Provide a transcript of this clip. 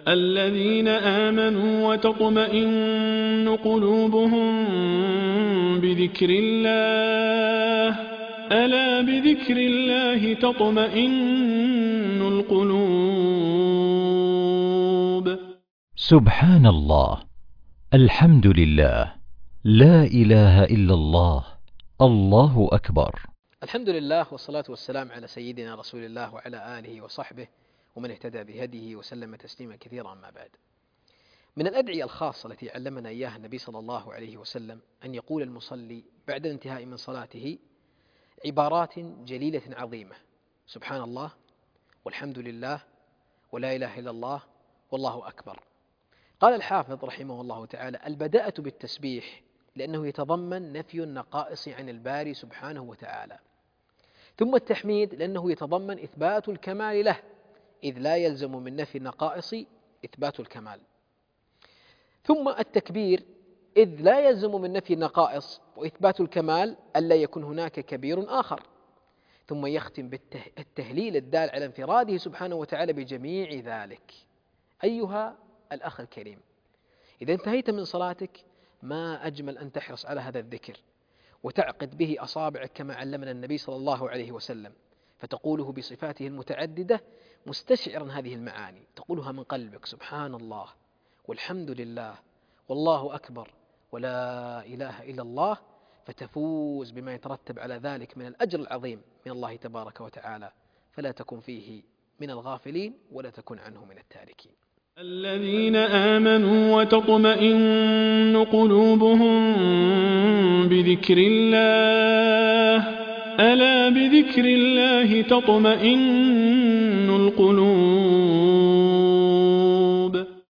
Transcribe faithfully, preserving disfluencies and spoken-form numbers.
الذين آمنوا وتطمئن قلوبهم بذكر الله ألا بذكر الله تطمئن القلوب. سبحان الله، الحمد لله، لا إله إلا الله، الله أكبر. الحمد لله والصلاة والسلام على سيدنا رسول الله وعلى آله وصحبه ومن اهتدى بهديه وسلم تسليما كثيرا. ما بعد، من الأدعية الخاصة التي علمنا إياها النبي صلى الله عليه وسلم أن يقول المصلي بعد الانتهاء من صلاته عبارات جليلة عظيمة: سبحان الله والحمد لله ولا إله إلا الله والله أكبر. قال الحافظ رحمه الله تعالى: البداءة بالتسبيح لأنه يتضمن نفي النقائص عن الباري سبحانه وتعالى، ثم التحميد لأنه يتضمن إثبات الكمال له، إذ لا يلزم من نفي النقائص إثبات الكمال، ثم التكبير إذ لا يلزم من نفي النقائص وإثبات الكمال ألا يكون هناك كبير آخر، ثم يختم بالتهليل الدال على انفراده سبحانه وتعالى بجميع ذلك. أيها الأخ الكريم، إذا انتهيت من صلاتك ما أجمل أن تحرص على هذا الذكر وتعقد به أصابعك كما علمنا النبي صلى الله عليه وسلم، فتقوله بصفاته المتعددة مستشعرا هذه المعاني، تقولها من قلبك: سبحان الله والحمد لله والله أكبر ولا إله إلا الله، فتفوز بما يترتب على ذلك من الأجر العظيم من الله تبارك وتعالى، فلا تكن فيه من الغافلين ولا تكن عنه من التاركين. الذين آمنوا وتطمئن قلوبهم بذكر الله ألا بذكر الله تطمئن القلوب.